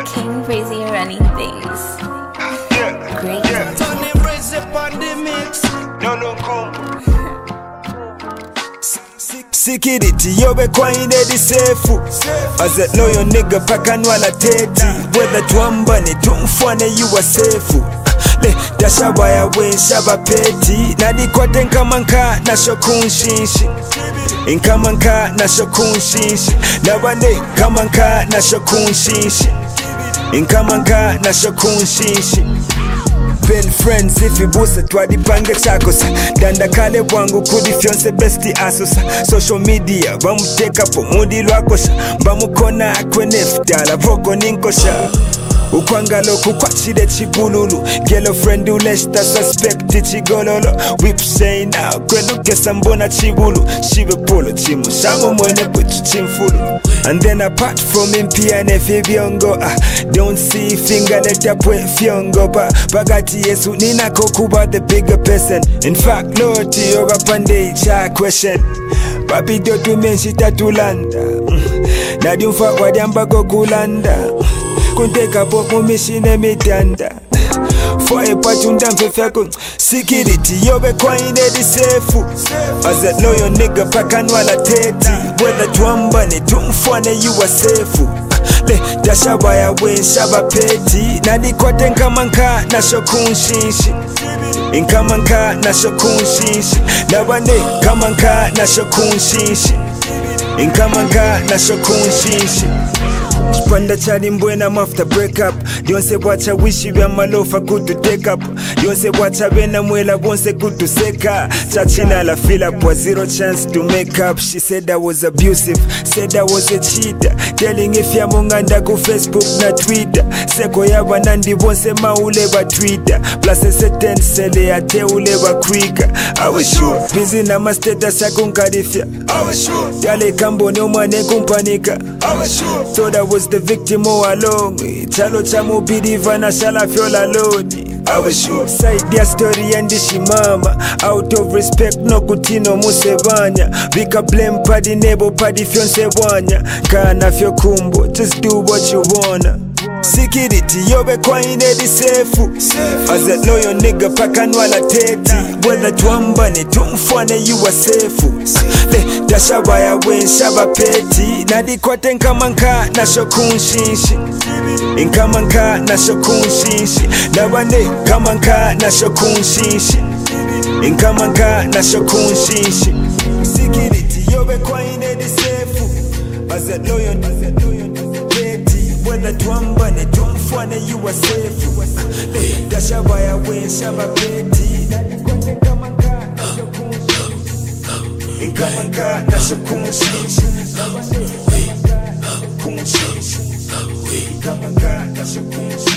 King Breezy running things. Great. Tony Breezy upon the mix. No cool. Security, yobe kwa inedi sefu. As a loyal nigga pakanwala teti. Whether tuambane tumfwane you are safe. Le dashaba ya wen shaba peti. Nadi kwa tenka manka na shokunshinshi. Inkamanka na shokunshinshi. Nabane kamanka na shokunshinshi. Inkamanka na shokunshinshi. Been friends if you busa twadipange chakosa. Danda kale wangu kudi fionse besti asosa. Social media bamuteka po mudi lwakosha. Bamukona akwe neftala voko ninkosha. Ukwangalo kukwachide chibululu. Girlfriend uleshta suspect chigololo. Whip say now kwenu kesa mbona chibulu. Shibe polo chimu shamu mwene kuchu chimfulu. And then apart from impiane fibiongo, don't see finger leta pwe fiongo pa. Bagati yesu nina kokuba the bigger person. In fact Lord yoga pande cha question. Papi dotu menshi tatulanda. Nadiumfa wadiamba gokulanda. Kunteka popo mishine mitanda. Foye pachunda mfefeko. Security yobe kwa inedi sefu. As a loyal nigga pakanwala teti. Whether tuambane tumfwane you are safe. Le dashaba ya wen shaba peti. Nadi kwa tenka manka na shokunshinshi. Inkamanka na shokunshinshi. Nabane kamanka na shokunshinshi. Inkamanka na shokunshinshi. Chipanda chali mbwena after break up. Yonse wacha wishi vya malofa kutu take up. Yonse wacha vena mwela bonse kutu seka. Chachina la fill up was zero chance to make up. She said I was abusive, said I was a cheater. Telling if ya munganda ku Facebook na Twitter. Seko ya banandi bonse maule ba Twitter. Plus a certain sele ya te ule ba quicker. I was sure busy na ma status ya kunkarifia. I was sure yale kambo ni umane kumpanika. I was sure thought I was the victim all along. Chalo chamu bidiva na shala fiola loni. I was sure side ya story yandishi mama. Out of respect no kutino musevanya. Vika blame padi nebo padi fionse wanya. Kana fyo kumbo, just do what you wanna. Security yobe kwa inedi sefu. As a loyal nigga pakanwala teti. Whether tuambane tumfwane you are safe. Le dashaba ya wen shaba peti. Nadi kwa tenka manka na shokunshinshi. Inkamanka na shokunshinshi. Nabane kamanka na shokunshinshi. Inkamanka na shokunshinshi. Security yobe kwa inedi sefu. As a loyal teti. Whether tuambane tumfwane you are safe. Dashaba ya wen shaba peti. Inkamanka na shokunshinshi. Inkamanka na shokunshinshi.